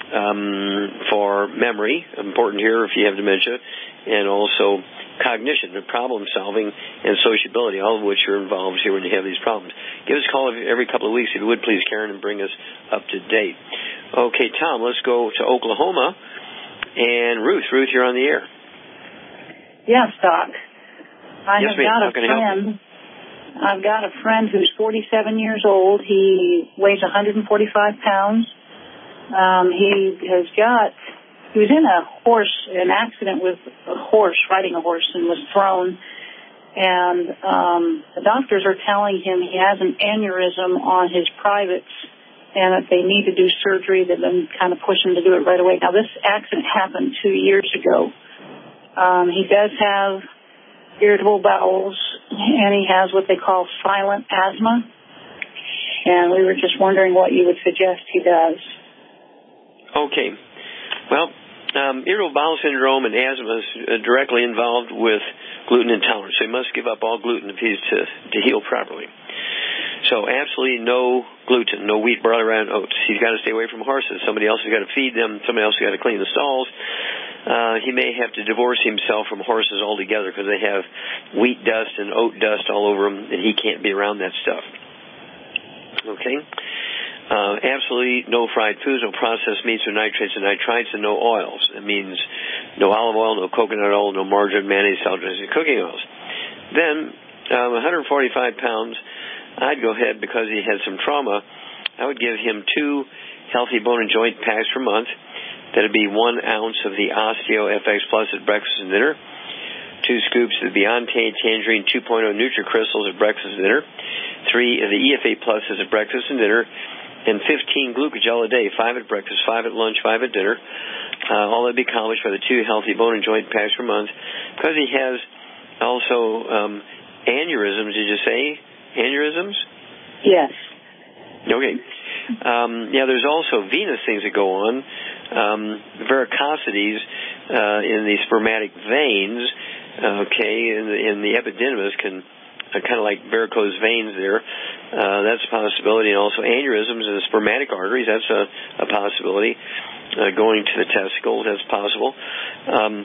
um, for memory, important here if you have dementia, and also cognition, problem solving, and sociability, all of which are involved here when you have these problems. Give us a call every couple of weeks, if you would, please, Karen, and bring us up to date. Okay, Tom, let's go to Oklahoma. And Ruth, Ruth, you're on the air. Yes, Doc. I yes, have got a friend. I've got a friend who's forty-seven years old. He weighs one hundred forty-five pounds. Um, he has got. He was in a horse, an accident with a horse, riding a horse, and was thrown. And um, the doctors are telling him he has an aneurysm on his privates and that they need to do surgery. They've been kind of pushing to do it right away. Now, this accident happened two years ago. Um, he does have irritable bowels, and he has what they call silent asthma. And we were just wondering what you would suggest he does. Okay. Well, um, irritable bowel syndrome and asthma is uh, directly involved with gluten intolerance. So he must give up all gluten if he's to, to heal properly. So absolutely no gluten, no wheat, barley, rye, and oats. He's got to stay away from horses. Somebody else has got to feed them. Somebody else has got to clean the stalls. Uh, he may have to divorce himself from horses altogether because they have wheat dust and oat dust all over them, and he can't be around that stuff. Okay? Uh, absolutely no fried foods, no processed meats or nitrates and nitrites, and no oils. It means no olive oil, no coconut oil, no margarine, mayonnaise, salad dressing, and cooking oils. Then, um, one hundred forty-five pounds, I'd go ahead because he had some trauma. I would give him two healthy bone and joint packs per month. That'd be one ounce of the Osteo F X Plus at breakfast and dinner, two scoops of the Beyond Tangerine two point oh Nutri-Crystals at breakfast and dinner, three of the E F A Pluses at breakfast and dinner, and fifteen Glucogel a day, five at breakfast, five at lunch, five at dinner. Uh, all that would be accomplished by the two healthy bone and joint packs per month. Because he has also um, aneurysms, did you say? Aneurysms? Yes. Okay. Um, yeah, there's also venous things that go on. Um, varicosities uh, in the spermatic veins, okay, in the, in the epididymis can uh, kind of like varicose veins there. Uh, that's a possibility. And also aneurysms in the spermatic arteries, that's a, a possibility. Uh, going to the testicles, that's possible. Um,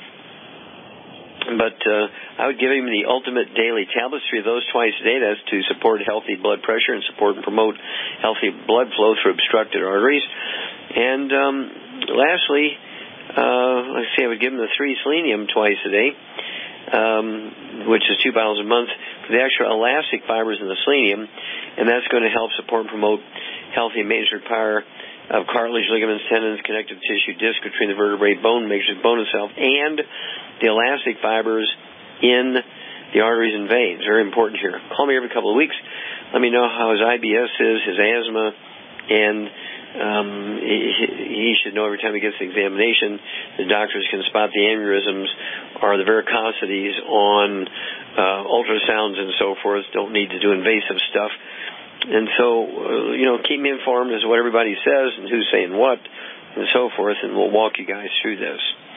but uh, I would give him the ultimate daily tablets, three of those twice a day. That's to support healthy blood pressure and support and promote healthy blood flow through obstructed arteries. And um, lastly, uh, let's see, I would give him the three selenium twice a day, um, which is two bottles a month, for the extra elastic fibers in the selenium, and that's going to help support and promote healthy maintenance repair of cartilage, ligaments, tendons, connective tissue, disc between the vertebrae, bone matrix, bone itself, and the elastic fibers in the arteries and veins. Very important here. Call me every couple of weeks. Let me know how his I B S is, his asthma, and um, he, he should know every time he gets the examination. The doctors can spot the aneurysms or the varicosities on uh, ultrasounds and so forth. Don't need to do invasive stuff. And so, uh, you know, keep me informed as to what everybody says and who's saying what and so forth, and we'll walk you guys through this.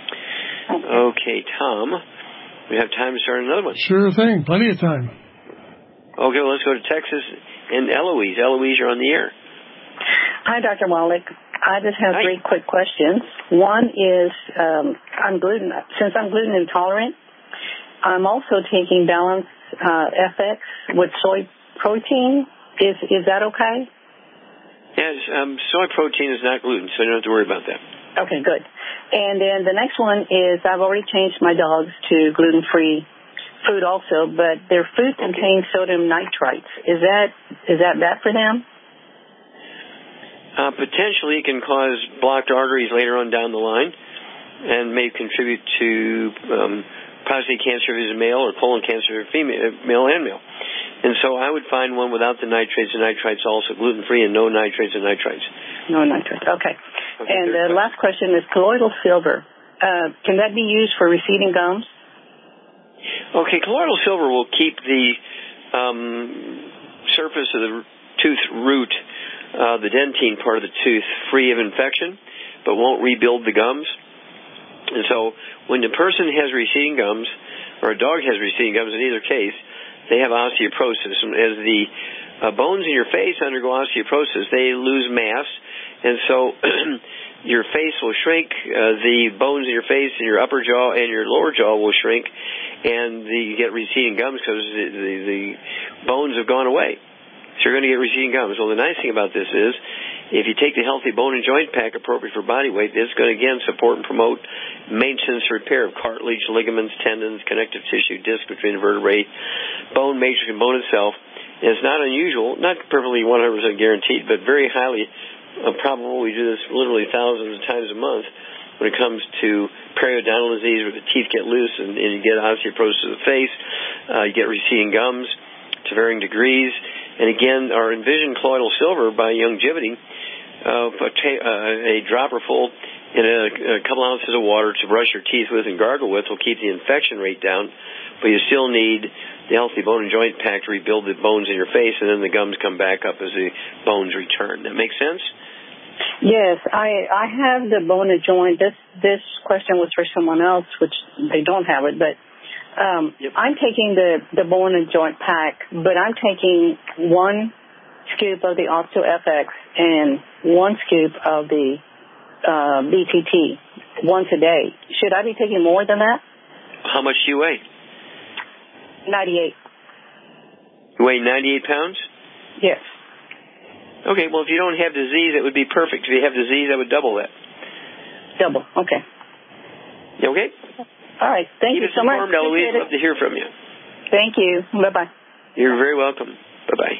Okay, Tom, we have time to start another one. Sure thing. Plenty of time. Okay, well, let's go to Texas and Eloise. Eloise, you're on the air. Hi, Doctor Wallach. I just have Hi. three quick questions. One is, um, I'm gluten, since I'm gluten intolerant, I'm also taking Balance uh, F X with soy protein. Is is that okay? Yes, um, soy protein is not gluten, so you don't have to worry about that. Okay, good. And then the next one is I've already changed my dogs to gluten-free food also, but their food contains sodium nitrites. Is that is that bad for them? Uh, potentially, it can cause blocked arteries later on down the line, and may contribute to um, prostate cancer if it's a male, or colon cancer if female, male and male. And so I would find one without the nitrates and nitrites, also gluten-free, and no nitrates and nitrites. No nitrates. Okay. okay and the uh, last question is colloidal silver. Uh, can that be used for receding gums? Okay, colloidal silver will keep the um, surface of the tooth root, uh, the dentine part of the tooth, free of infection, but won't rebuild the gums. And so when the person has receding gums, or a dog has receding gums, in either case, they have osteoporosis. And as the uh, bones in your face undergo osteoporosis, they lose mass, and so your face will shrink, uh, the bones in your face and your upper jaw and your lower jaw will shrink, and the, you get receding gums because the, the, the bones have gone away. So you're going to get receding gums. Well, the nice thing about this is, if you take the Healthy Bone and Joint Pack appropriate for body weight, it's going to, again, support and promote maintenance repair of cartilage, ligaments, tendons, connective tissue, disc between the vertebrae, bone matrix, and bone itself. And it's not unusual, not perfectly one hundred percent guaranteed, but very highly uh, probable. We do this literally thousands of times a month when it comes to periodontal disease, where the teeth get loose and, and you get osteoporosis of the face, uh, you get receding gums to varying degrees. And again, our Envision Colloidal Silver by Youngevity, uh, a, ta- uh, a dropper full in a, a couple ounces of water to brush your teeth with and gargle with will keep the infection rate down, but you still need the Healthy Bone and Joint Pack to rebuild the bones in your face, and then the gums come back up as the bones return. That make sense? Yes, I I have the bone and joint. This this question was for someone else, which they don't have it, but Um, yep. I'm taking the, the bone and joint pack, but I'm taking one scoop of the Osteo-F X and one scoop of the uh, B T T once a day. Should I be taking more than that? How much do you weigh? ninety-eight. You weigh ninety-eight pounds? Yes. Okay, well, if you don't have disease, it would be perfect. If you have disease, I would double that. Double, okay. Okay? All right. Thank Keep you so much. Keep us informed, Eloise. Love to hear from you. Thank you. Bye-bye. You're very welcome. Bye-bye.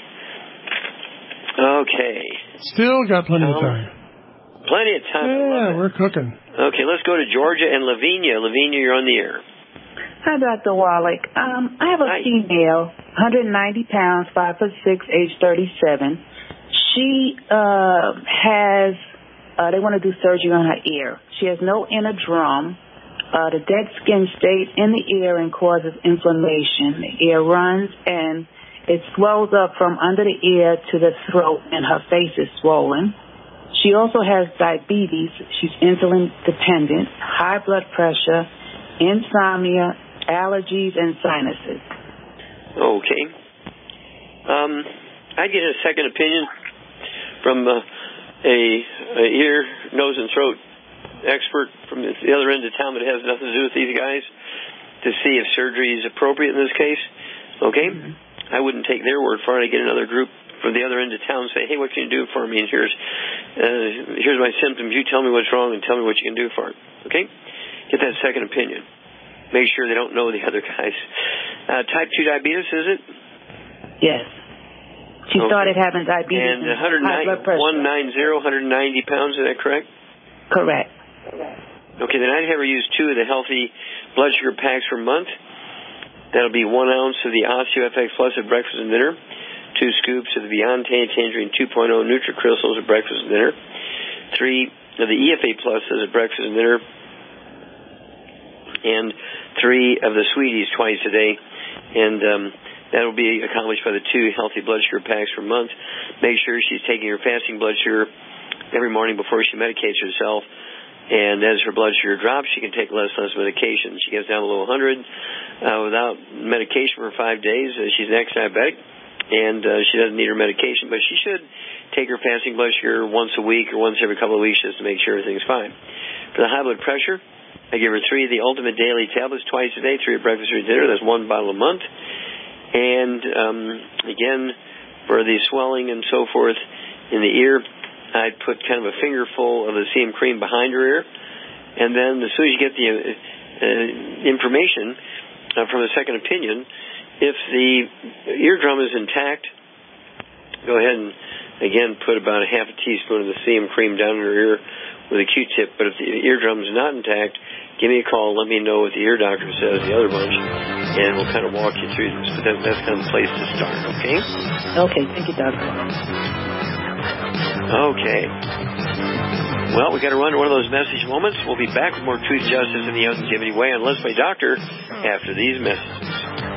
Okay. Still got plenty um, of time. Plenty of time. Yeah, we're cooking. Okay, let's go to Georgia and Lavinia. Lavinia, you're on the air. Hi, Doctor Wallach. Um, I have a Hi. female, one hundred ninety pounds, five foot six, age thirty-seven. She uh, has, uh, they want to do surgery on her ear. She has no inner drum. Uh, the dead skin stays in the ear and causes inflammation. The ear runs and it swells up from under the ear to the throat, and her face is swollen. She also has diabetes. She's insulin dependent, high blood pressure, insomnia, allergies, and sinuses. Okay. Um, I'd get a second opinion from uh, a, a ear, nose, and throat expert from the other end of town that has nothing to do with these guys to see if surgery is appropriate in this case. Okay? Mm-hmm. I wouldn't take their word for it. I'd get another group from the other end of town and say, hey, what can you do for me? And here's uh, here's my symptoms. You tell me what's wrong and tell me what you can do for it. Okay? Get that second opinion. Make sure they don't know the other guys. Uh, type two diabetes, is it? Yes. She okay. started having diabetes and, and high blood pressure. one ninety, one ninety pounds, is that correct? Correct. Okay, then I'd have her use two of the healthy blood sugar packs per month. That'll be one ounce of the Osteo-F X Plus at breakfast and dinner, two scoops of the Beyond Tangerine two point oh Nutri-Crystals at breakfast and dinner, three of the E F A Pluses at breakfast and dinner, and three of the Sweeties twice a day. And um, that will be accomplished by the two healthy blood sugar packs per month. Make sure she's taking her fasting blood sugar every morning before she medicates herself. And as her blood sugar drops, she can take less and less medication. She gets down below one hundred uh, without medication for five days. Uh, she's an ex-diabetic, and uh, she doesn't need her medication, but she should take her fasting blood sugar once a week or once every couple of weeks just to make sure everything's fine. For the high blood pressure, I give her three of the Ultimate Daily tablets twice a day, three at breakfast or dinner. That's one bottle a month. And, um, again, for the swelling and so forth in the ear, I'd put kind of a fingerful of the C M cream behind her ear. And then as soon as you get the uh, uh, information uh, from a second opinion, if the eardrum is intact, go ahead and Again, put about a half a teaspoon of the C M cream down in her ear with a Q-tip. But if the eardrum's not intact, give me a call. Let me know what the ear doctor says, the other bunch, and we'll kind of walk you through this. But that, that's kind of the place to start, okay? Okay, thank you, doctor. Okay. Well, we got to run to one of those message moments. We'll be back with more Truth, Justice, and the Longevity Way on Let's Play Doctor after these messages.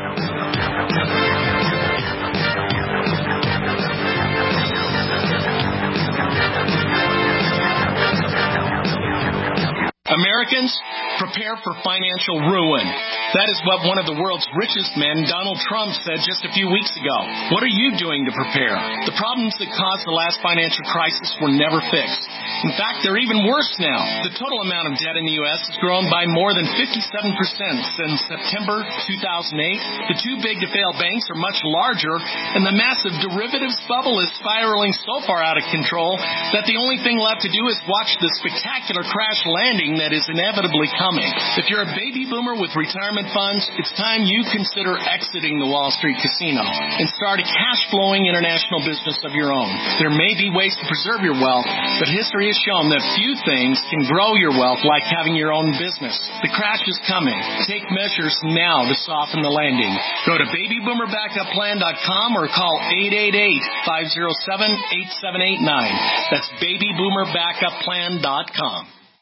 Americans, prepare for financial ruin. That is what one of the world's richest men, Donald Trump, said just a few weeks ago. What are you doing to prepare? The problems that caused the last financial crisis were never fixed. In fact, they're even worse now. The total amount of debt in the U S has grown by more than fifty-seven percent since September two thousand eight. The too big to fail banks are much larger, and the massive derivatives bubble is spiraling so far out of control that the only thing left to do is watch the spectacular crash landing that is inevitably coming. If you're a baby boomer with retirement funds, it's time you consider exiting the Wall Street casino and start a cash-flowing international business of your own. There may be ways to preserve your wealth, but history has shown that few things can grow your wealth like having your own business. The crash is coming. Take measures now to soften the landing. Go to baby boomer backup plan dot com or call eight eight eight, five oh seven, eight seven eight nine. That's baby boomer backup plan dot com.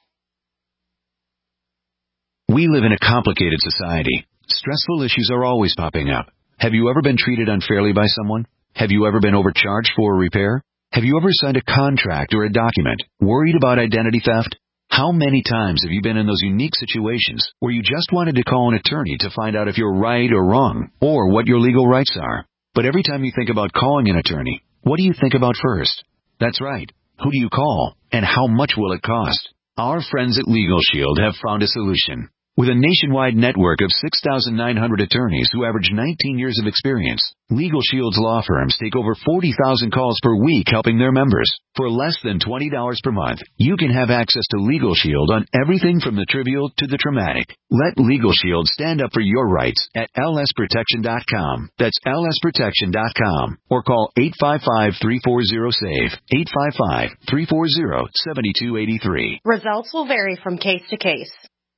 We live in a complicated society. Stressful issues are always popping up. Have you ever been treated unfairly by someone? Have you ever been overcharged for a repair? Have you ever signed a contract or a document worried about identity theft? How many times have you been in those unique situations where you just wanted to call an attorney to find out if you're right or wrong, or what your legal rights are? But every time you think about calling an attorney, what do you think about first? That's right. Who do you call, and how much will it cost? Our friends at Legal Shield have found a solution. With a nationwide network of six thousand nine hundred attorneys who average nineteen years of experience, Legal Shield's law firms take over forty thousand calls per week helping their members. For less than twenty dollars per month, you can have access to Legal Shield on everything from the trivial to the traumatic. Let Legal Shield stand up for your rights at L S protection dot com. That's L S protection dot com. Or call eight five five, three four zero, S A V E, eight five five, three four zero, seven two eight three. Results will vary from case to case.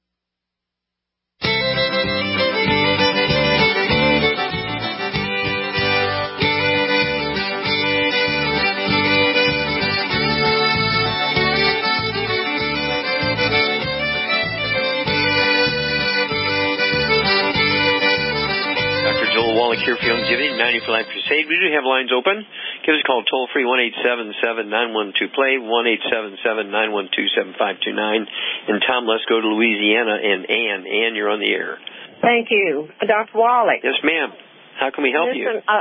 Joel Wallach here for Longevity, ninety for Life Crusade. We do have lines open. Give us a call toll-free, one eight seven seven, nine one two, play, one eight seven seven, nine one two, seven five two nine. And Tom, let's go to Louisiana. And Ann, Ann, you're on the air. Thank you. Doctor Wallach. Yes, ma'am. How can we help Listen, you? Uh,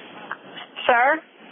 sir?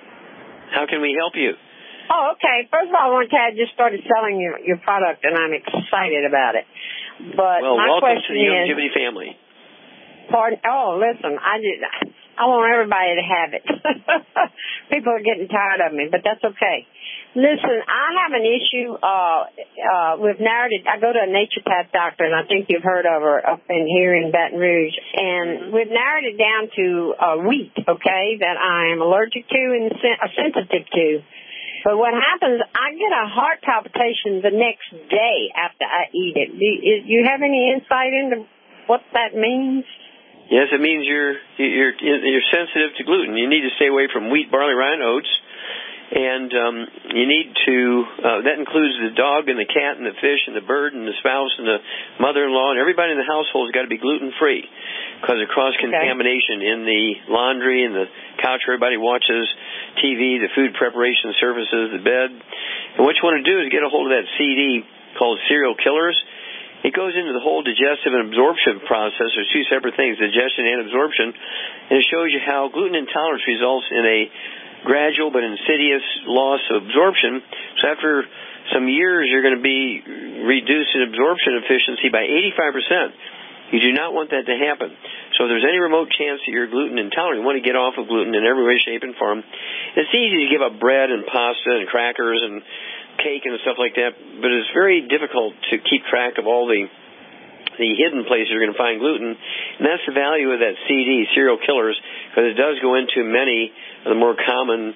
How can we help you? Oh, okay. First of all, I want to tell you I just started selling your, your product, and I'm excited about it. But well, my welcome question to the is, Longevity family. Pardon? Oh, listen, I just, I want everybody to have it. People are getting tired of me, but that's okay. Listen, I have an issue. Uh, uh, we've narrowed it. I go to a naturopath doctor, and I think you've heard of her up in here in Baton Rouge. And we've narrowed it down to uh, wheat, okay, that I am allergic to and sen- sensitive to. But what happens, I get a heart palpitation the next day after I eat it. Do you, do you have any insight into what that means? Yes, it means you're you're you're sensitive to gluten. You need to stay away from wheat, barley, rye, and oats, and um, you need to. Uh, that includes the dog and the cat and the fish and the bird and the spouse and the mother-in-law and everybody in the household has got to be gluten-free because of cross-contamination okay. in the laundry and the couch where everybody watches T V, the food preparation services, the bed. And what you want to do is get a hold of that C D called Serial Killers. It goes into the whole digestive and absorption process. There's two separate things, digestion and absorption, and it shows you how gluten intolerance results in a gradual but insidious loss of absorption. So after some years, you're going to be reduced in absorption efficiency by eighty-five percent. You do not want that to happen. So if there's any remote chance that you're gluten intolerant, you want to get off of gluten in every way, shape, and form. It's easy to give up bread and pasta and crackers and cake and stuff like that, but it's very difficult to keep track of all the the hidden places you're going to find gluten, and that's the value of that C D, Serial Killers, because it does go into many of the more common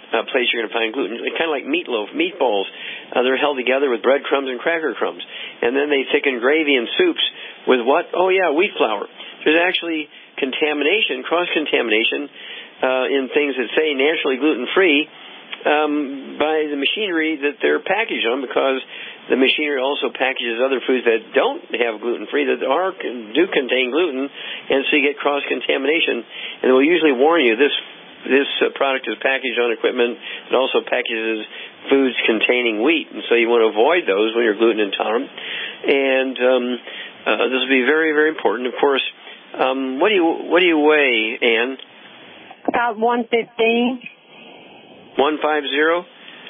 uh, place you're going to find gluten. Kind of like meatloaf, meatballs. Uh, they're held together with breadcrumbs and cracker crumbs. And then they thicken gravy and soups with what? Oh, yeah, wheat flour. There's actually contamination, cross-contamination uh, in things that say naturally gluten-free um, by the machinery that they're packaged on, because the machinery also packages other foods that don't have gluten-free that are do contain gluten, and so you get cross-contamination. And they'll usually warn you this this uh, product is packaged on equipment that also packages foods containing wheat, and so you want to avoid those when you're gluten intolerant. And um, uh, this will be very, very important. Of course, um, what do you what do you weigh, Ann? About one fifteen. One five zero?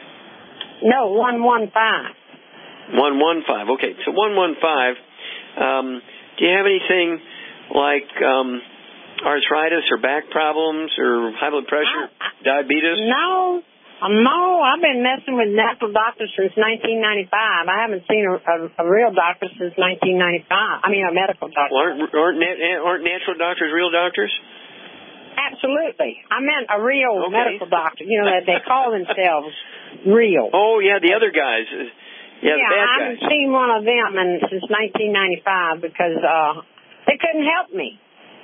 No, one one five. One one five. Okay, so one one five. Um, do you have anything like um, arthritis or back problems or high blood pressure, I, diabetes? No, no. I've been messing with natural doctors since nineteen ninety-five. I haven't seen a, a, a real doctor since nineteen ninety-five. I mean, a medical doctor. Well, aren't, aren't, nat- aren't natural doctors real doctors? Absolutely. I meant a real okay. medical doctor. You know, that they call themselves real. Oh, yeah, the other guys. Yeah, yeah the bad I guys. haven't seen one of them in, since nineteen ninety-five because uh, they couldn't help me.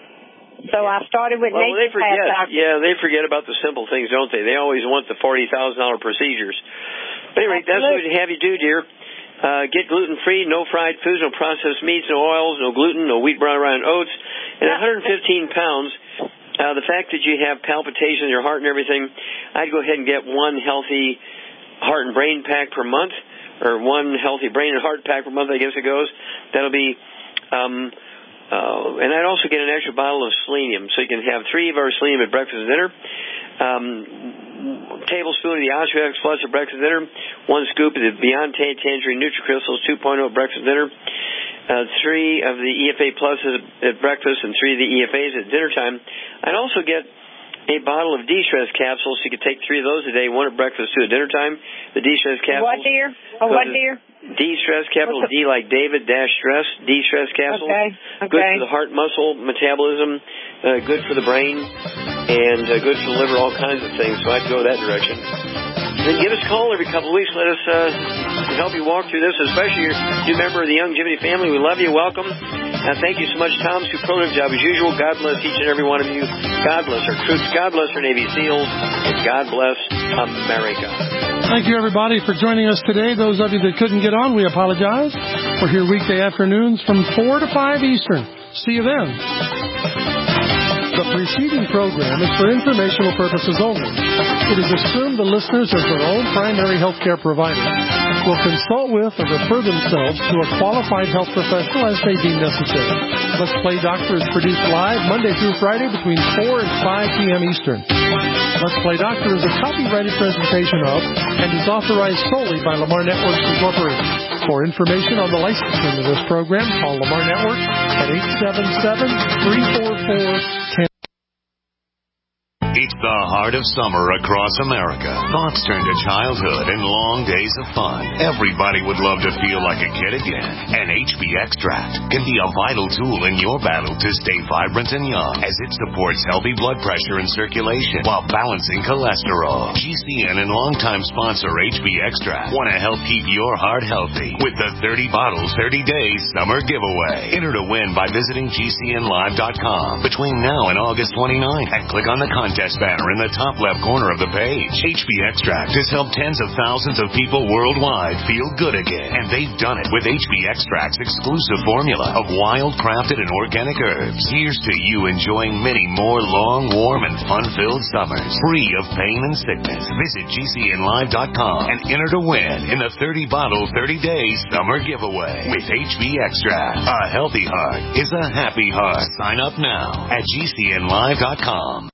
So I started with well, naturopath they forget. doctors. Yeah, they forget about the simple things, don't they? They always want the forty thousand dollars procedures. But anyway, Absolutely. that's what we have you do, dear. Uh, get gluten-free, no fried foods, no processed meats, no oils, no gluten, no wheat, brown, rye, and oats. And one hundred fifteen pounds, uh, the fact that you have palpitations in your heart and everything, I'd go ahead and get one healthy heart and brain pack per month, or one healthy brain and heart pack per month, I guess it goes. That'll be, um, uh, and I'd also get an extra bottle of selenium, so you can have three of our selenium at breakfast and dinner. Um, tablespoon of the Oswex Plus at breakfast and dinner, one scoop of the Beyond Tangerine NutriCrystals two point oh at breakfast and dinner, uh, three of the E F A Pluses at breakfast and three of the E F As at dinner time. I'd also get a bottle of D-Stress capsules, so you could take three of those a day, one at breakfast, two at dinner time. The D-Stress capsules. What, dear? Oh, what, dear? D-Stress, capital D like David, dash stress, D-Stress capsules. Okay, okay. Good for the heart muscle metabolism, uh, good for the brain, and uh, good for the liver, all kinds of things. So I'd go that direction. Then give us a call every couple of weeks. Let us uh, help you walk through this, especially if you're a member of the Young Jimmy family. We love you. Welcome. Uh, thank you so much, Tom. Superlative job as usual. God bless each and every one of you. God bless our troops. God bless our Navy SEALs. And God bless America. Thank you, everybody, for joining us today. Those of you that couldn't get on, we apologize. We're here weekday afternoons from four to five Eastern. See you then. The preceding program is for informational purposes only. It is assumed the listeners, as their own primary health care provider, will consult with or refer themselves to a qualified health professional as may deem necessary. Let's Play Doctor is produced live Monday through Friday between four and five p.m. Eastern. Let's Play Doctor is a copyrighted presentation of and is authorized solely by Lamar Networks Incorporated. For information on the licensing of this program, call Lamar Network at eight seven seven, three four four, one zero. It's the heart of summer across America. Thoughts turn to childhood and long days of fun. Everybody would love to feel like a kid again. And H B Extract can be a vital tool in your battle to stay vibrant and young, as it supports healthy blood pressure and circulation while balancing cholesterol. G C N and longtime sponsor H B Extract want to help keep your heart healthy with the thirty bottles, thirty days summer giveaway. Enter to win by visiting G C N live dot com between now and August twenty-ninth and click on the contest banner in the top left corner of the page. H B Extract has helped tens of thousands of people worldwide feel good again, and they've done it with H B Extract's exclusive formula of wild, crafted, and organic herbs. Here's to you enjoying many more long, warm, and fun-filled summers, free of pain and sickness. Visit G C N live dot com and enter to win in the thirty bottle, thirty days summer giveaway with H B Extract. A healthy heart is a happy heart. Sign up now at G C N live dot com.